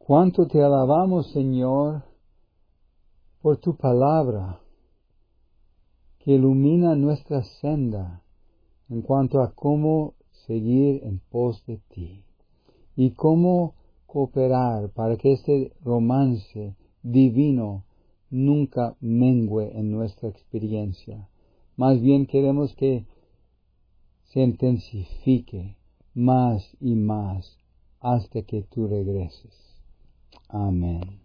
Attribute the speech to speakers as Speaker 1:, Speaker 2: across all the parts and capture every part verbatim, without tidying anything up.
Speaker 1: Cuánto te alabamos, Señor, por tu palabra, que ilumina nuestra senda en cuanto a cómo seguir en pos de ti y cómo cooperar para que este romance divino nunca mengue en nuestra experiencia. Más bien queremos que se intensifique más y más hasta que tú regreses. Amén.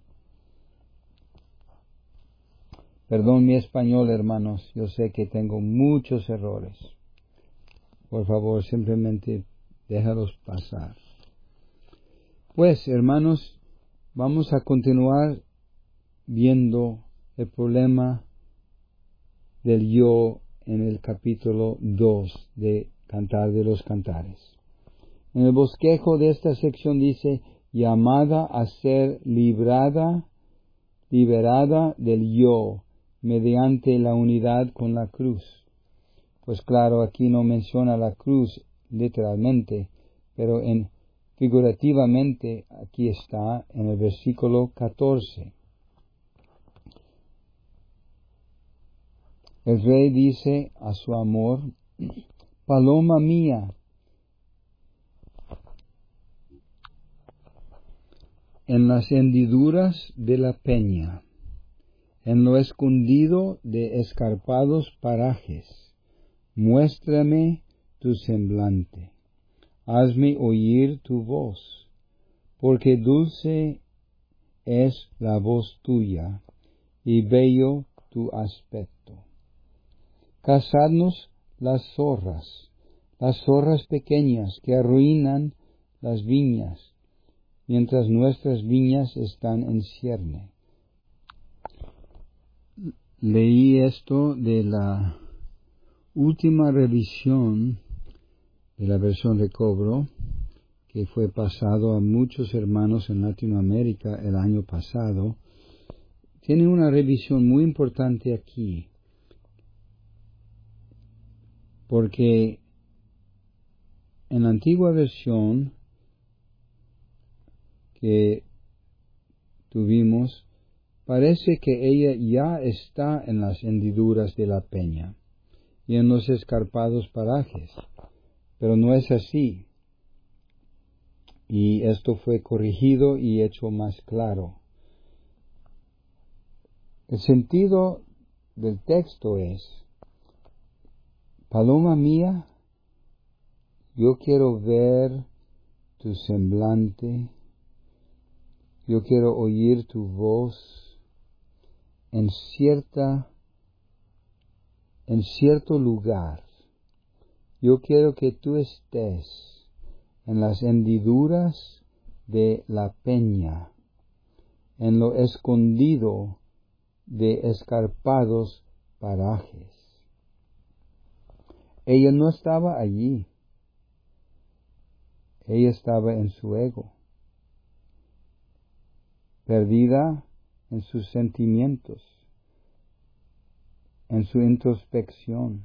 Speaker 1: Perdón mi español, hermanos, yo sé que tengo muchos errores. Por favor, simplemente déjalos pasar. Pues, hermanos, vamos a continuar viendo el problema del yo en el capítulo dos de Cantar de los Cantares. En el bosquejo de esta sección dice, llamada a ser librada, liberada del yo, mediante la unidad con la cruz. Pues claro, aquí no menciona la cruz literalmente, pero en figurativamente aquí está en el versículo catorce. El rey dice a su amor, paloma mía, en las hendiduras de la peña, en lo escondido de escarpados parajes, muéstrame tu semblante, hazme oír tu voz, porque dulce es la voz tuya, y bello tu aspecto. Cazadnos las zorras, las zorras pequeñas que arruinan las viñas, mientras nuestras viñas están en cierne. Leí esto de la última revisión de la versión Recobro, que fue pasado a muchos hermanos en Latinoamérica el año pasado. Tiene una revisión muy importante aquí, porque en la antigua versión que tuvimos, parece que ella ya está en las hendiduras de la peña y en los escarpados parajes, pero no es así. Y esto fue corregido y hecho más claro. El sentido del texto es, paloma mía, yo quiero ver tu semblante, yo quiero oír tu voz en cierta, en cierto lugar. Yo quiero que tú estés en las hendiduras de la peña, en lo escondido de escarpados parajes. Ella no estaba allí. Ella estaba en su ego, perdida en sus sentimientos, en su introspección.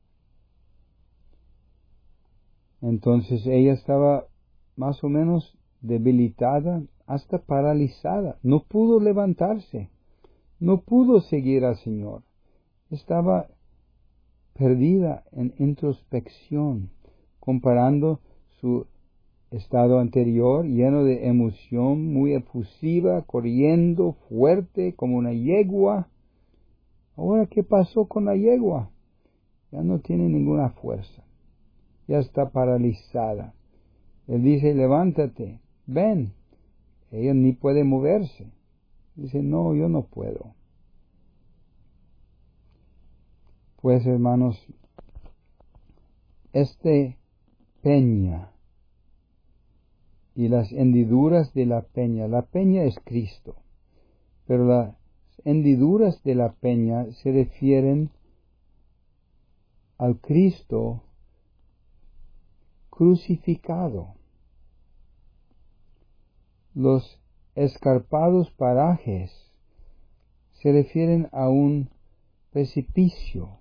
Speaker 1: Entonces ella estaba más o menos debilitada, hasta paralizada. No pudo levantarse, no pudo seguir al Señor. Estaba perdida en introspección, comparando su estado anterior, lleno de emoción, muy efusiva, corriendo fuerte como una yegua. Ahora, ¿qué pasó con la yegua? Ya no tiene ninguna fuerza, ya está paralizada. Él dice, levántate, ven. Ella ni puede moverse. Dice, no, yo no puedo. Pues, hermanos, este peña y las hendiduras de la peña, la peña es Cristo, pero las hendiduras de la peña se refieren al Cristo crucificado. Los escarpados parajes se refieren a un precipicio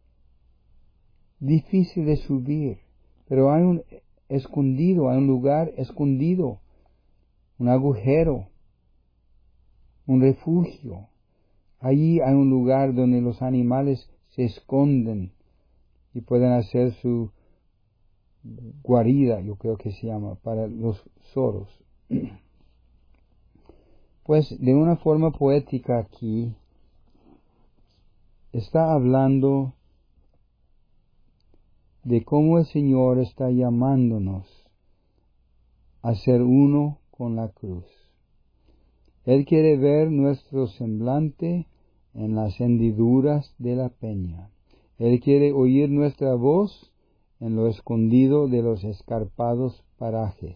Speaker 1: difícil de subir, pero hay un escondido, hay un lugar escondido, un agujero un refugio. Allí hay un lugar donde los animales se esconden y pueden hacer su guarida, yo creo que se llama, para los zorros. Pues de una forma poética aquí está hablando de cómo el Señor está llamándonos a ser uno con la cruz. Él quiere ver nuestro semblante en las hendiduras de la peña. Él quiere oír nuestra voz en lo escondido de los escarpados parajes.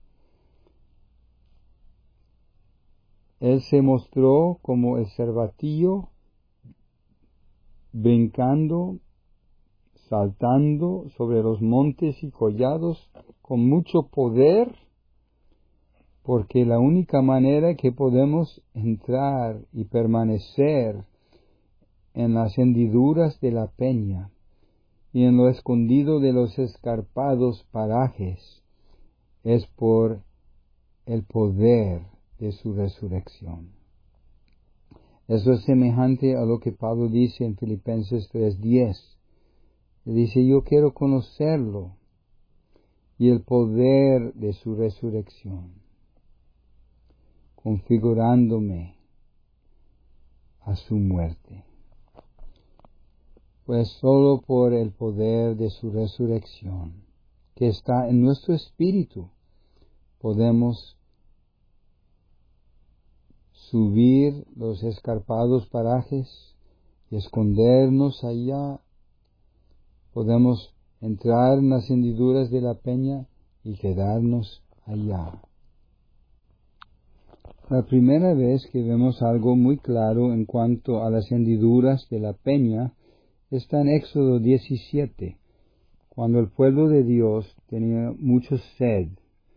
Speaker 1: Él se mostró como el cervatillo, brincando, saltando sobre los montes y collados con mucho poder, porque la única manera que podemos entrar y permanecer en las hendiduras de la peña y en lo escondido de los escarpados parajes es por el poder de su resurrección. Eso es semejante a lo que Pablo dice en Filipenses tres diez. Él dice, yo quiero conocerlo y el poder de su resurrección, configurándome a su muerte. Pues solo por el poder de su resurrección, que está en nuestro espíritu, podemos subir los escarpados parajes y escondernos allá. Podemos entrar en las hendiduras de la peña y quedarnos allá. La primera vez que vemos algo muy claro en cuanto a las hendiduras de la peña está en Éxodo diecisiete, cuando el pueblo de Dios tenía mucho sed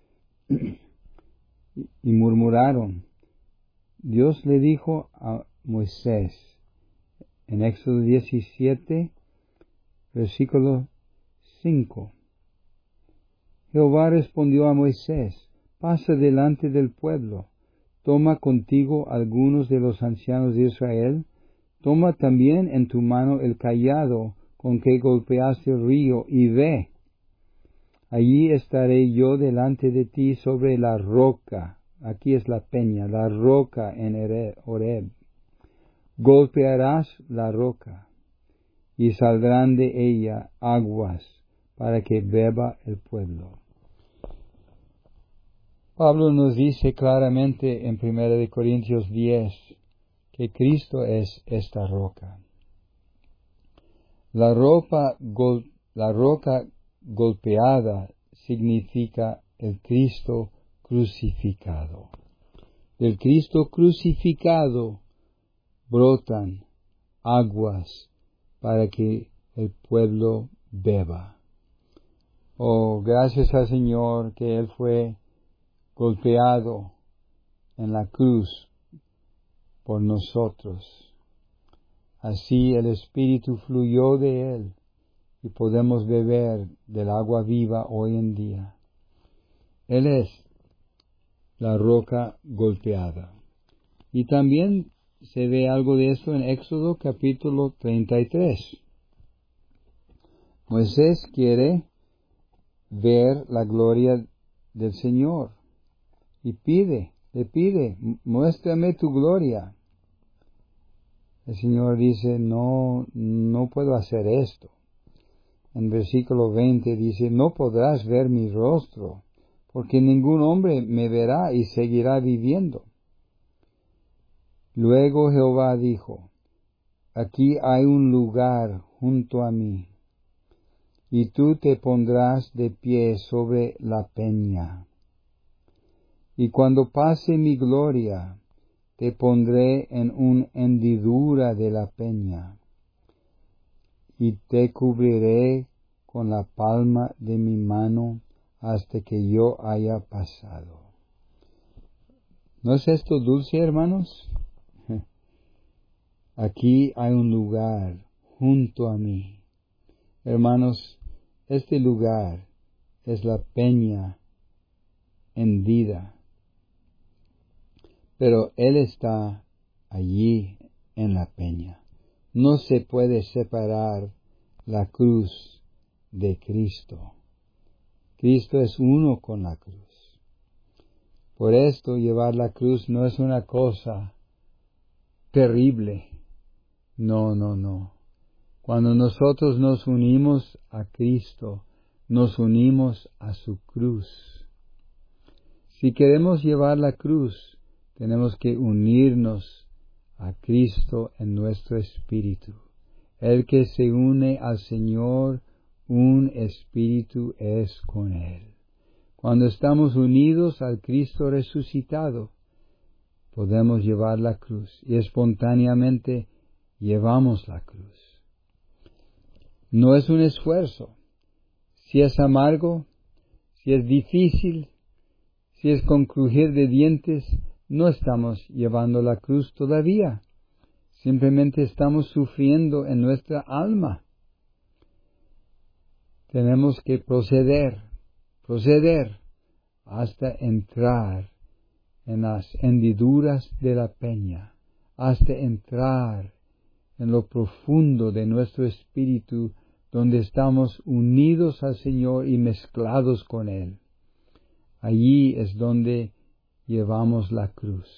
Speaker 1: y murmuraron. Dios le dijo a Moisés en Éxodo diecisiete, versículo cinco. Jehová respondió a Moisés, pasa delante del pueblo, toma contigo algunos de los ancianos de Israel, toma también en tu mano el cayado con que golpeaste el río, y ve. Allí estaré yo delante de ti sobre la roca, aquí es la peña, la roca en Horeb. Golpearás la roca, y saldrán de ella aguas para que beba el pueblo. Pablo nos dice claramente en primera de Corintios diez que Cristo es esta roca. La, ropa, gol, la roca golpeada significa el Cristo crucificado. Del Cristo crucificado brotan aguas para que el pueblo beba. Oh, gracias al Señor que Él fue golpeado en la cruz por nosotros. Así el Espíritu fluyó de Él y podemos beber del agua viva hoy en día. Él es la roca golpeada. Y también se ve algo de esto en Éxodo capítulo treinta y tres. Moisés quiere ver la gloria del Señor y pide, le pide, muéstrame tu gloria. El Señor dice, no, no puedo hacer esto. En versículo veinte dice, no podrás ver mi rostro, porque ningún hombre me verá y seguirá viviendo. Luego Jehová dijo, aquí hay un lugar junto a mí, y tú te pondrás de pie sobre la peña. Y cuando pase mi gloria, te pondré en una hendidura de la peña, y te cubriré con la palma de mi mano hasta que yo haya pasado. ¿No es esto dulce, hermanos? Aquí hay un lugar junto a mí. Hermanos, este lugar es la peña hendida. pero Él está allí en la peña. No se puede separar la cruz de Cristo. Cristo es uno con la cruz. Por esto llevar la cruz no es una cosa terrible. No, no, no. Cuando nosotros nos unimos a Cristo, nos unimos a su cruz. Si queremos llevar la cruz, tenemos que unirnos a Cristo en nuestro espíritu. El que se une al Señor, un espíritu es con Él. Cuando estamos unidos al Cristo resucitado, podemos llevar la cruz y espontáneamente llevamos la cruz. No es un esfuerzo. Si es amargo, si es difícil, si es con crujir de dientes, no estamos llevando la cruz todavía. Simplemente estamos sufriendo en nuestra alma. Tenemos que proceder, proceder hasta entrar en las hendiduras de la peña, hasta entrar en lo profundo de nuestro espíritu, donde estamos unidos al Señor y mezclados con Él. Allí es donde llevamos la cruz.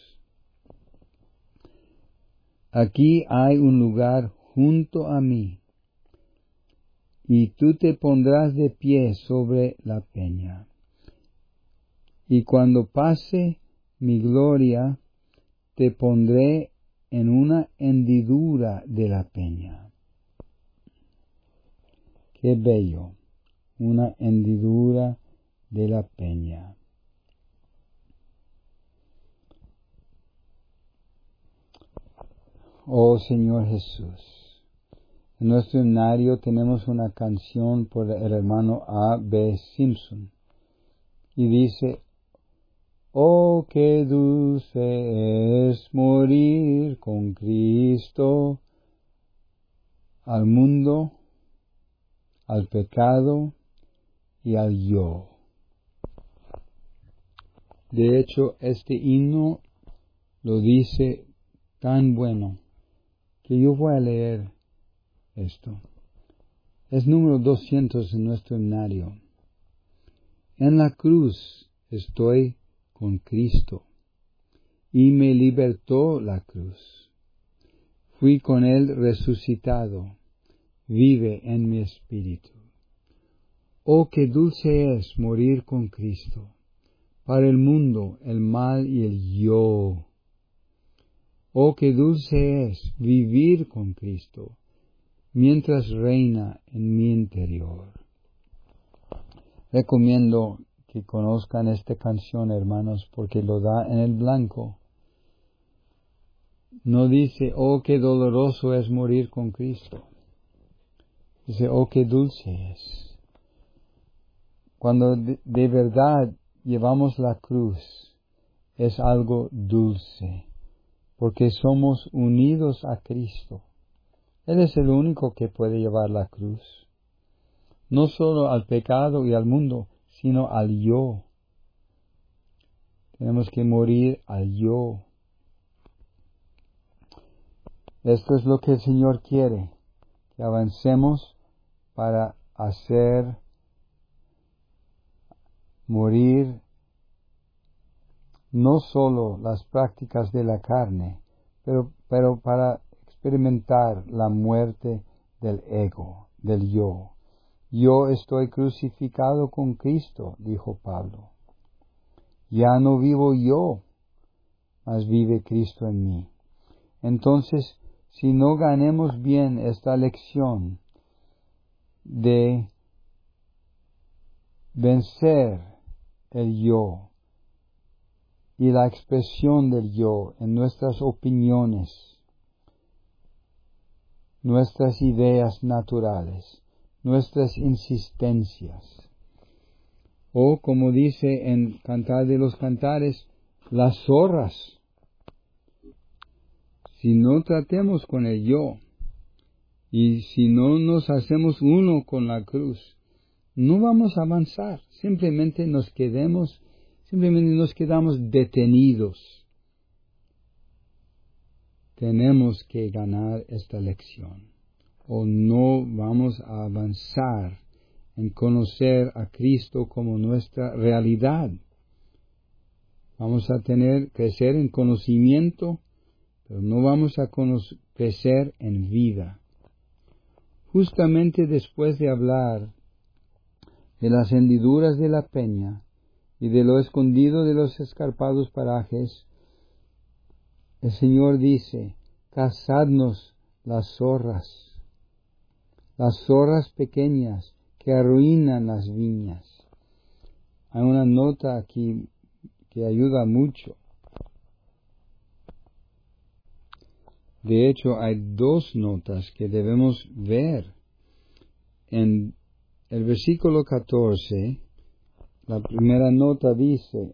Speaker 1: Aquí hay un lugar junto a mí, y tú te pondrás de pie sobre la peña. Y cuando pase mi gloria, te pondré en una hendidura de la peña. Qué bello, una hendidura de la peña. Oh Señor Jesús, en nuestro himnario tenemos una canción por el hermano A. B. Simpson y dice: oh, qué dulce es morir con Cristo, al mundo, al pecado y al yo. De hecho, este himno lo dice tan bueno que yo voy a leer esto. Es número doscientos en nuestro himnario. En la cruz estoy con Cristo, y me libertó la cruz. Fui con Él resucitado, vive en mi espíritu. Oh, qué dulce es morir con Cristo, para el mundo, el mal y el yo. Oh, qué dulce es vivir con Cristo, mientras reina en mi interior. Recomiendo que conozcan esta canción, hermanos, porque lo da en el blanco. No dice, oh, qué doloroso es morir con Cristo. Dice, oh, qué dulce es. Cuando de, de verdad llevamos la cruz, es algo dulce, porque somos unidos a Cristo. Él es el único que puede llevar la cruz. No solo al pecado y al mundo, sino al yo. Tenemos que morir al yo. Esto es lo que el Señor quiere, que avancemos para hacer morir no solo las prácticas de la carne, pero, pero para experimentar la muerte del ego, del yo. Yo estoy crucificado con Cristo, dijo Pablo. Ya no vivo yo, mas vive Cristo en mí. Entonces, si no ganemos bien esta lección de vencer el yo y la expresión del yo en nuestras opiniones, nuestras ideas naturales, nuestras insistencias, o como dice en Cantar de los Cantares, las zorras. Si no tratemos con el yo, y si no nos hacemos uno con la cruz, no vamos a avanzar, simplemente nos quedemos, simplemente nos quedamos detenidos tenemos que ganar esta lección, o no vamos a avanzar en conocer a Cristo como nuestra realidad. Vamos a tener crecer en conocimiento, pero no vamos a crecer en vida. Justamente después de hablar de las hendiduras de la peña y de lo escondido de los escarpados parajes, el Señor dice: cazadnos las zorras, las zorras pequeñas que arruinan las viñas. Hay una nota aquí que ayuda mucho. De hecho, hay dos notas que debemos ver. En el versículo catorce, la primera nota dice: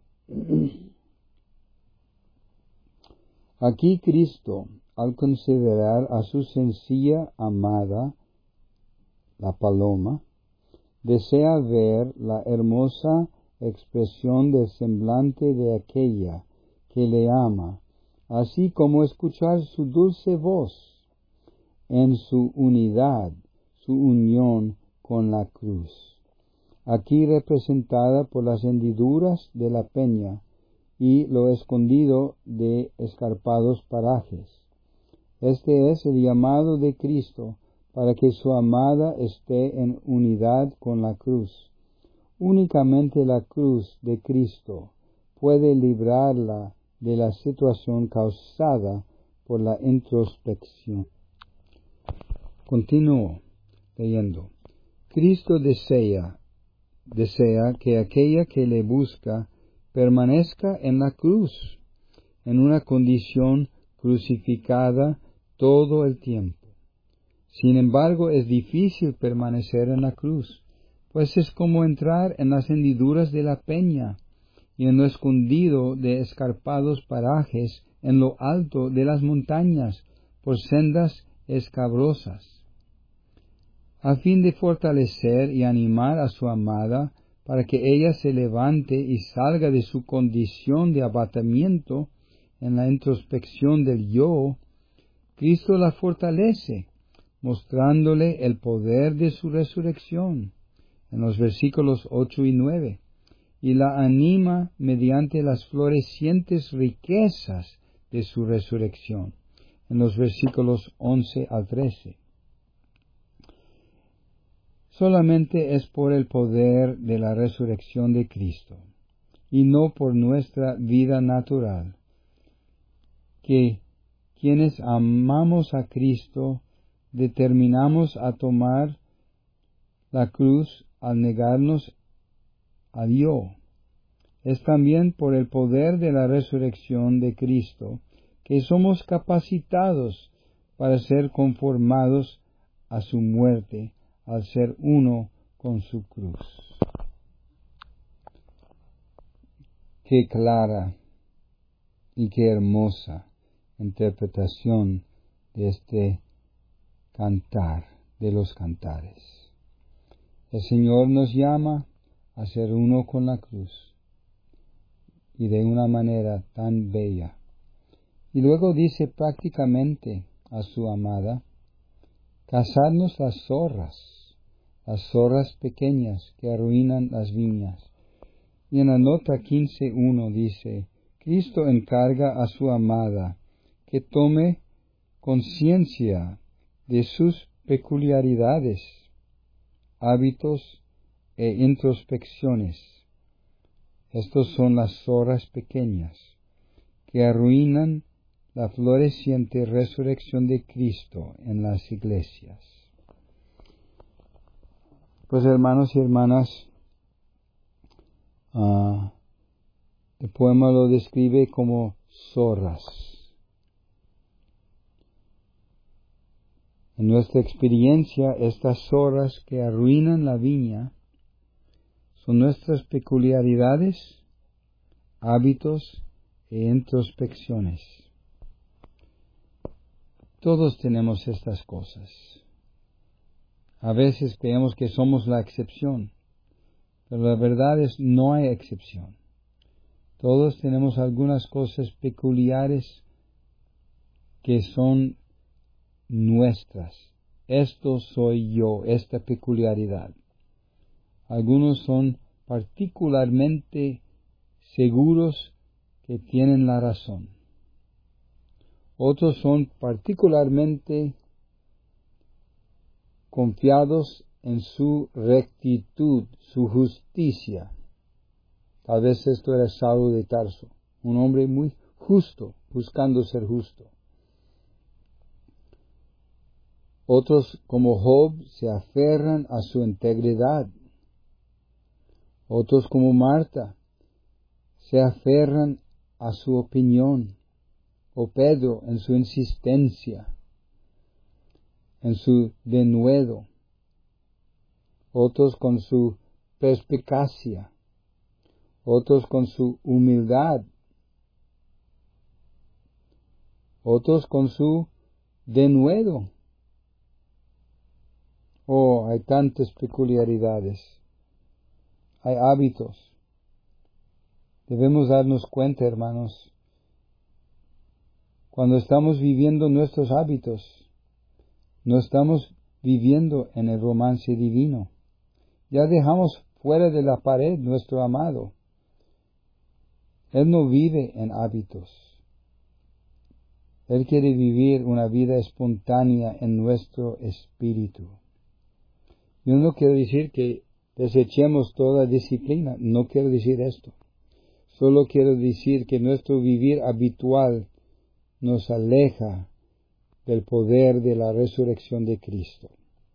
Speaker 1: aquí Cristo, al considerar a su sencilla amada, la paloma, desea ver la hermosa expresión del semblante de aquella que le ama, así como escuchar su dulce voz en su unidad, su unión con la cruz, aquí representada por las hendiduras de la peña y lo escondido de escarpados parajes. Este es el llamado de Cristo para que su amada esté en unidad con la cruz. Únicamente la cruz de Cristo puede librarla de la situación causada por la introspección. Continúo leyendo. Cristo desea, desea que aquella que le busca permanezca en la cruz, en una condición crucificada todo el tiempo. Sin embargo, es difícil permanecer en la cruz, pues es como entrar en las hendiduras de la peña y en lo escondido de escarpados parajes en lo alto de las montañas por sendas escabrosas. A fin de fortalecer y animar a su amada para que ella se levante y salga de su condición de abatimiento en la introspección del yo, Cristo la fortalece, mostrándole el poder de su resurrección, en los versículos ocho y nueve, y la anima mediante las florecientes riquezas de su resurrección, en los versículos once al trece. Solamente es por el poder de la resurrección de Cristo, y no por nuestra vida natural, que quienes amamos a Cristo determinamos a tomar la cruz al negarnos a Dios. Es también por el poder de la resurrección de Cristo que somos capacitados para ser conformados a su muerte al ser uno con su cruz. Qué clara y qué hermosa interpretación de este cantar de los cantares. El Señor nos llama a ser uno con la cruz, y de una manera tan bella. Y luego dice prácticamente a su amada: cazadnos las zorras, las zorras pequeñas que arruinan las viñas. Y en la nota quince uno dice: Cristo encarga a su amada que tome conciencia de sus peculiaridades, hábitos e introspecciones. Estos son las zorras pequeñas que arruinan la floreciente resurrección de Cristo en las iglesias. Pues hermanos y hermanas, uh, el poema lo describe como zorras. En nuestra experiencia, estas zorras que arruinan la viña son nuestras peculiaridades, hábitos e introspecciones. Todos tenemos estas cosas. A veces creemos que somos la excepción, pero la verdad es no hay excepción. Todos tenemos algunas cosas peculiares que son nuestras. Esto soy yo, esta peculiaridad. Algunos son particularmente seguros que tienen la razón. Otros son particularmente confiados en su rectitud, su justicia. Tal vez esto era Saulo de Tarso, un hombre muy justo, buscando ser justo. Otros, como Job, se aferran a su integridad. Otros, como Marta, se aferran a su opinión. O Pedro, en su insistencia, en su denuedo. Otros con su perspicacia. Otros con su humildad. Otros con su denuedo. Oh, hay tantas peculiaridades. Hay hábitos. Debemos darnos cuenta, hermanos, cuando estamos viviendo nuestros hábitos, no estamos viviendo en el romance divino. Ya dejamos fuera de la pared nuestro amado. Él no vive en hábitos. Él quiere vivir una vida espontánea en nuestro espíritu. Yo no quiero decir que desechemos toda disciplina, no quiero decir esto. Solo quiero decir que nuestro vivir habitual nos aleja del poder de la resurrección de Cristo.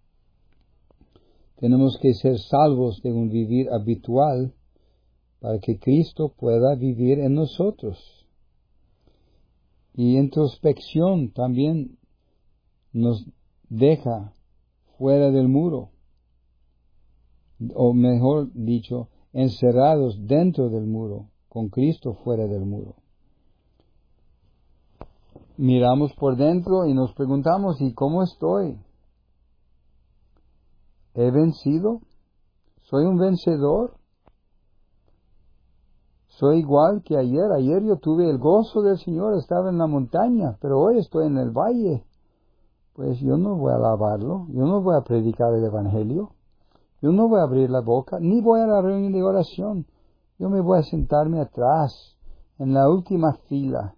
Speaker 1: Tenemos que ser salvos de un vivir habitual para que Cristo pueda vivir en nosotros. Y introspección también nos deja fuera del muro, o mejor dicho, encerrados dentro del muro, con Cristo fuera del muro. Miramos por dentro y nos preguntamos, ¿y cómo estoy? ¿He vencido? ¿Soy un vencedor? ¿Soy igual que ayer? Ayer yo tuve el gozo del Señor, estaba en la montaña, pero hoy estoy en el valle. Pues yo no voy a alabarlo, yo no voy a predicar el Evangelio, yo no voy a abrir la boca, ni voy a la reunión de oración. Yo me voy a sentarme atrás, en la última fila.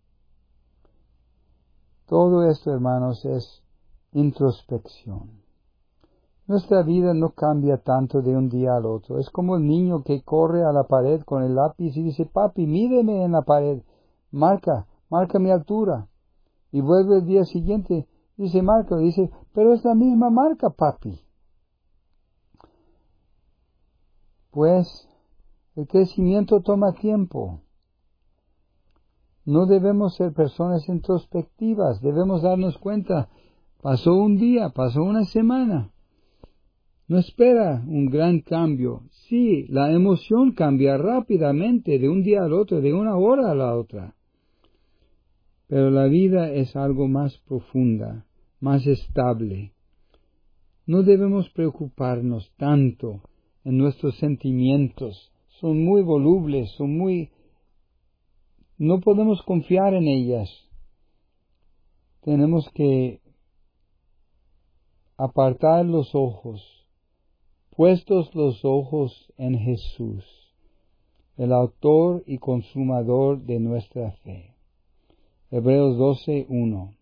Speaker 1: Todo esto, hermanos, es introspección. Nuestra vida no cambia tanto de un día al otro. Es como el niño que corre a la pared con el lápiz y dice, papi, mídeme en la pared, marca, marca mi altura. Y vuelve el día siguiente, dice, marca, dice, pero es la misma marca, papi. Pues, el crecimiento toma tiempo. No debemos ser personas introspectivas, debemos darnos cuenta, pasó un día, pasó una semana. No espera un gran cambio. Sí, la emoción cambia rápidamente de un día al otro, de una hora a la otra. Pero la vida es algo más profunda, más estable. No debemos preocuparnos tanto en nuestros sentimientos. Son muy volubles, son muy... No podemos confiar en ellas. Tenemos que apartar los ojos, puestos los ojos en Jesús, el autor y consumador de nuestra fe. Hebreos doce, uno.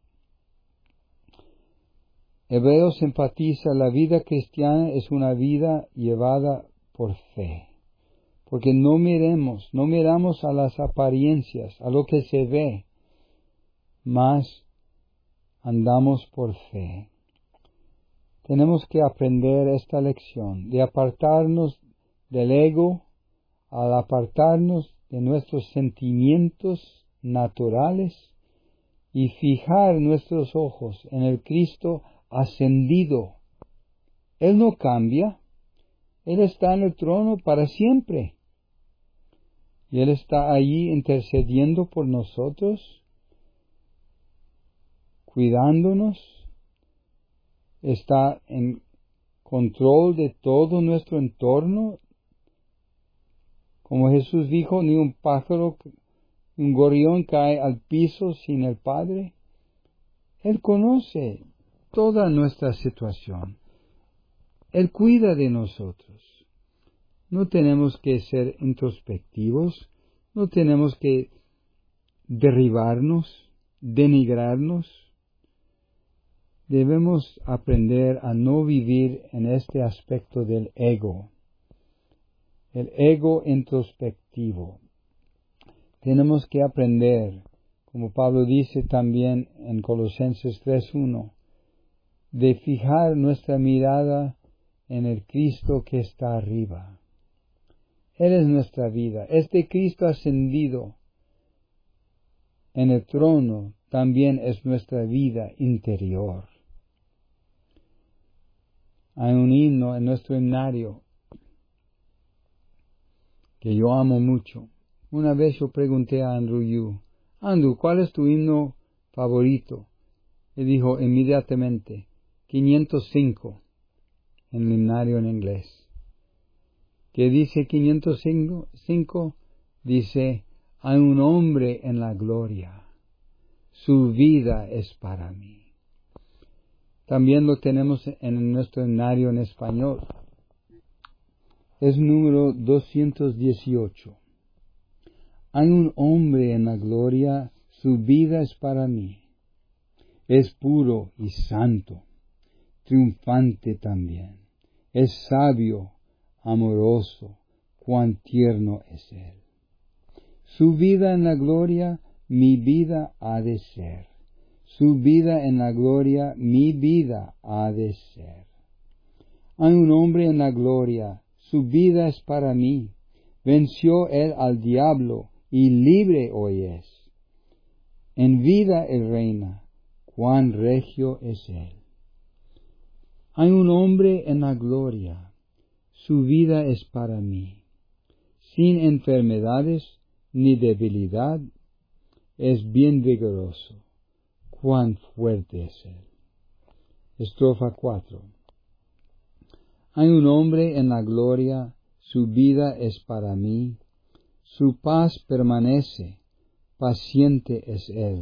Speaker 1: Hebreos enfatiza la vida cristiana es una vida llevada por fe. Porque no miremos, no miramos a las apariencias, a lo que se ve, mas andamos por fe. Tenemos que aprender esta lección de apartarnos del ego, al apartarnos de nuestros sentimientos naturales y fijar nuestros ojos en el Cristo ascendido. Él no cambia, Él está en el trono para siempre. Y Él está allí intercediendo por nosotros, cuidándonos, está en control de todo nuestro entorno. Como Jesús dijo, ni un pájaro, un gorrión cae al piso sin el Padre. Él conoce toda nuestra situación. Él cuida de nosotros. No tenemos que ser introspectivos, no tenemos que derribarnos, denigrarnos. Debemos aprender a no vivir en este aspecto del ego, el ego introspectivo. Tenemos que aprender, como Pablo dice también en Colosenses tres uno, de fijar nuestra mirada en el Cristo que está arriba. Él es nuestra vida. Este Cristo ascendido en el trono también es nuestra vida interior. Hay un himno en nuestro himnario que yo amo mucho. Una vez yo pregunté a Andrew Yu, Andrew, ¿cuál es tu himno favorito? Él dijo inmediatamente, quinientos cinco, en el himnario en inglés. ¿Qué dice quinientos cinco? Dice, hay un hombre en la gloria, su vida es para mí. También lo tenemos en nuestro himnario en español. Es número doscientos dieciocho. Hay un hombre en la gloria, su vida es para mí. Es puro y santo, triunfante también. Es sabio, amoroso, cuán tierno es él. Su vida en la gloria, mi vida ha de ser. Su vida en la gloria, mi vida ha de ser. Hay un hombre en la gloria, su vida es para mí. Venció él al diablo, y libre hoy es. En vida él reina, cuán regio es él. Hay un hombre en la gloria, su vida es para mí. Sin enfermedades ni debilidad, es bien vigoroso, cuán fuerte es él. Estrofa cuatro. Hay un hombre en la gloria, su vida es para mí. Su paz permanece, paciente es él.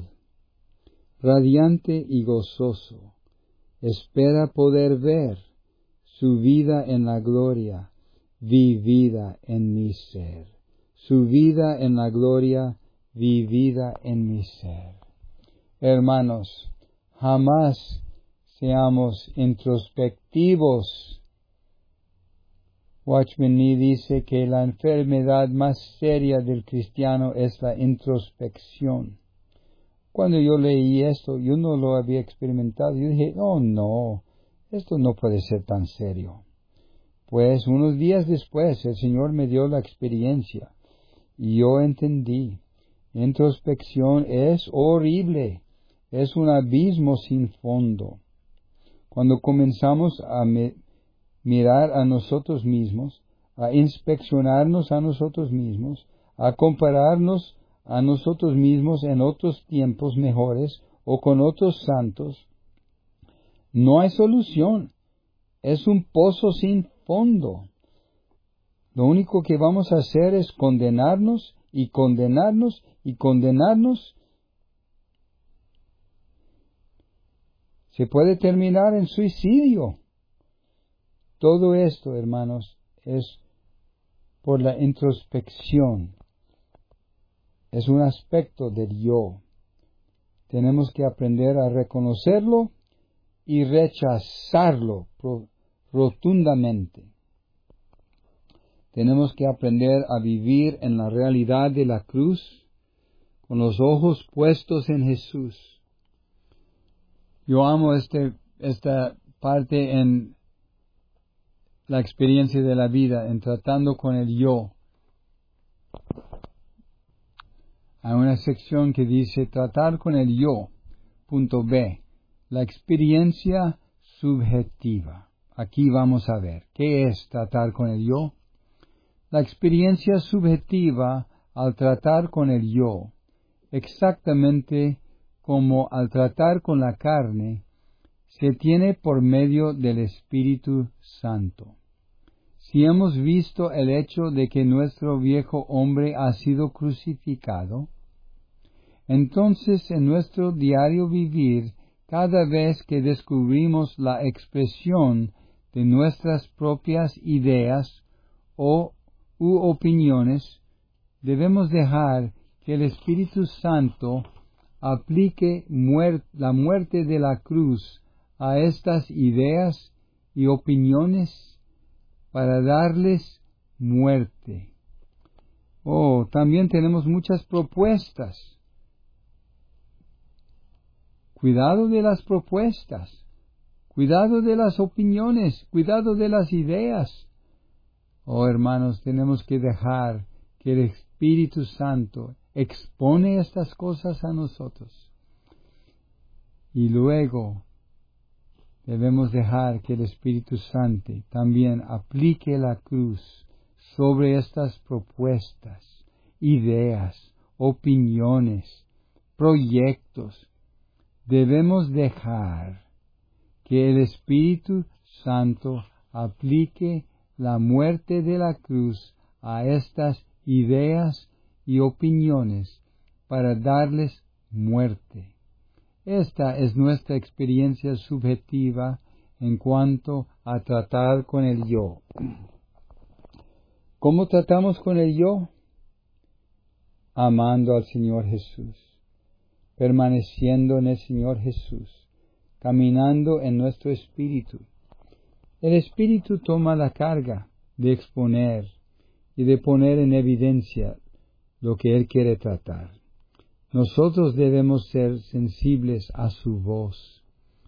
Speaker 1: Radiante y gozoso, espera poder ver su vida en la gloria, vivida en mi ser. Su vida en la gloria, vivida en mi ser. Hermanos, jamás seamos introspectivos. Watchman Nee dice que la enfermedad más seria del cristiano es la introspección. Cuando yo leí esto, yo no lo había experimentado. Yo dije, oh no, esto no puede ser tan serio. Pues unos días después el Señor me dio la experiencia y yo entendí. Introspección es horrible, es un abismo sin fondo. Cuando comenzamos a me mirar a nosotros mismos, a inspeccionarnos a nosotros mismos, a compararnos a nosotros mismos en otros tiempos mejores o con otros santos, no hay solución. Es un pozo sin fondo. Lo único que vamos a hacer es condenarnos y condenarnos y condenarnos. Se puede terminar en suicidio. Todo esto, hermanos, es por la introspección. Es un aspecto del yo. Tenemos que aprender a reconocerlo y rechazarlo rotundamente. Tenemos que aprender a vivir en la realidad de la cruz, con los ojos puestos en Jesús. Yo amo este, esta parte en la experiencia de la vida, en tratando con el yo. Hay una sección que dice tratar con el yo, punto B, la experiencia subjetiva. Aquí vamos a ver, ¿qué es tratar con el yo? La experiencia subjetiva al tratar con el yo, exactamente como al tratar con la carne, se tiene por medio del Espíritu Santo. Si hemos visto el hecho de que nuestro viejo hombre ha sido crucificado, entonces en nuestro diario vivir cada vez que descubrimos la expresión de nuestras propias ideas o u opiniones, debemos dejar que el Espíritu Santo aplique muer- la muerte de la cruz a estas ideas y opiniones para darles muerte. Oh, también tenemos muchas propuestas. Cuidado de las propuestas, cuidado de las opiniones, cuidado de las ideas. Oh, hermanos, tenemos que dejar que el Espíritu Santo expone estas cosas a nosotros. Y luego debemos dejar que el Espíritu Santo también aplique la cruz sobre estas propuestas, ideas, opiniones, proyectos. Debemos dejar que el Espíritu Santo aplique la muerte de la cruz a estas ideas y opiniones para darles muerte. Esta es nuestra experiencia subjetiva en cuanto a tratar con el yo. ¿Cómo tratamos con el yo? Amando al Señor Jesús, permaneciendo en el Señor Jesús, caminando en nuestro espíritu. El espíritu toma la carga de exponer y de poner en evidencia lo que Él quiere tratar. Nosotros debemos ser sensibles a su voz.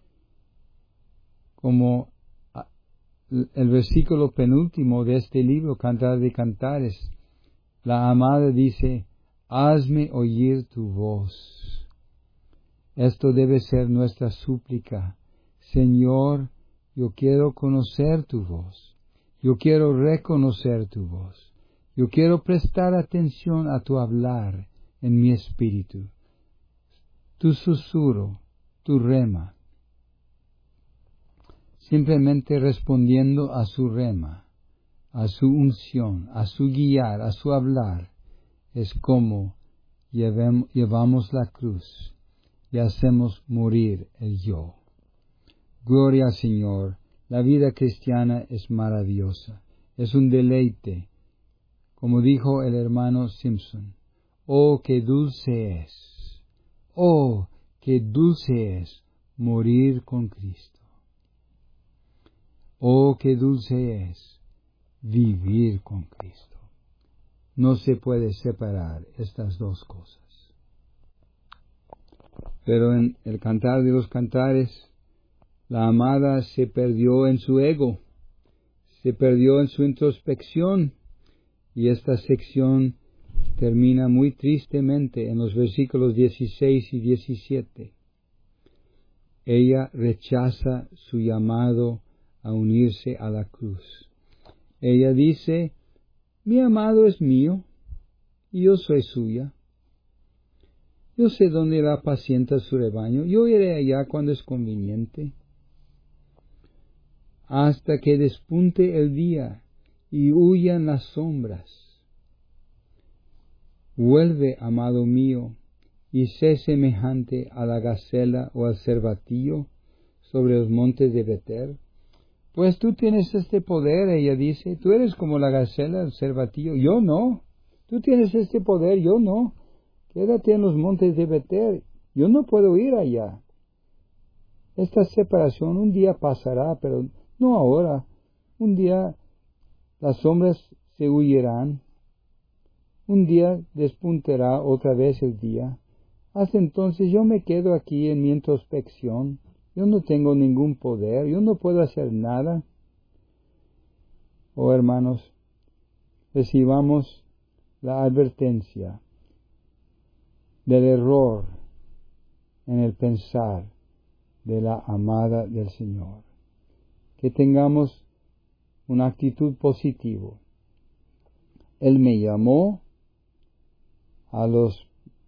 Speaker 1: Como el versículo penúltimo de este libro, Cantar de Cantares, la amada dice, hazme oír tu voz. Esto debe ser nuestra súplica. Señor, yo quiero conocer tu voz. Yo quiero reconocer tu voz. Yo quiero prestar atención a tu hablar en mi espíritu. Tu susurro, tu rema. Simplemente respondiendo a su rema, a su unción, a su guiar, a su hablar, es como llevamos la cruz y hacemos morir el yo. Gloria al Señor. La vida cristiana es maravillosa, es un deleite. Como dijo el hermano Simpson, oh, qué dulce es, oh, qué dulce es morir con Cristo. Oh, qué dulce es vivir con Cristo. No se puede separar estas dos cosas. Pero en el Cantar de los Cantares, la amada se perdió en su ego, se perdió en su introspección, y esta sección termina muy tristemente en los versículos dieciséis y diecisiete. Ella rechaza su llamado a unirse a la cruz. Ella dice, mi amado es mío, y yo soy suya. Yo sé dónde la apacienta su rebaño, yo iré allá cuando es conveniente. Hasta que despunte el día y huyan las sombras. Vuelve, amado mío, y sé semejante a la gacela o al cervatillo sobre los montes de Betel. Pues tú tienes este poder, ella dice, tú eres como la gacela, el cervatillo, yo no. Tú tienes este poder, yo no. Quédate en los montes de Betel, yo no puedo ir allá. Esta separación un día pasará, pero no ahora. Un día las sombras se huirán. Un día despuntará otra vez el día. Hasta entonces yo me quedo aquí en mi introspección. Yo no tengo ningún poder, yo no puedo hacer nada. Oh hermanos, recibamos la advertencia del error en el pensar de la amada del Señor. Que tengamos una actitud positiva. Él me llamó a los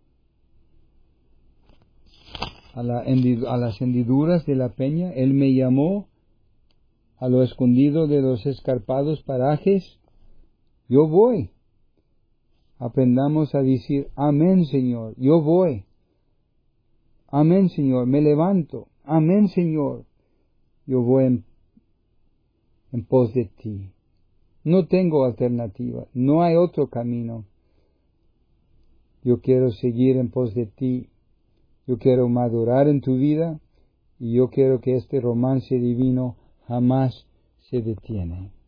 Speaker 1: a, la, a las hendiduras de la peña. Él me llamó a lo escondido de los escarpados parajes. Yo voy. Aprendamos a decir, amén, Señor, yo voy. Amén, Señor, me levanto. Amén, Señor. Yo voy en, en pos de ti. No tengo alternativa. No hay otro camino. Yo quiero seguir en pos de ti. Yo quiero madurar en tu vida. Y yo quiero que este romance divino jamás se detiene.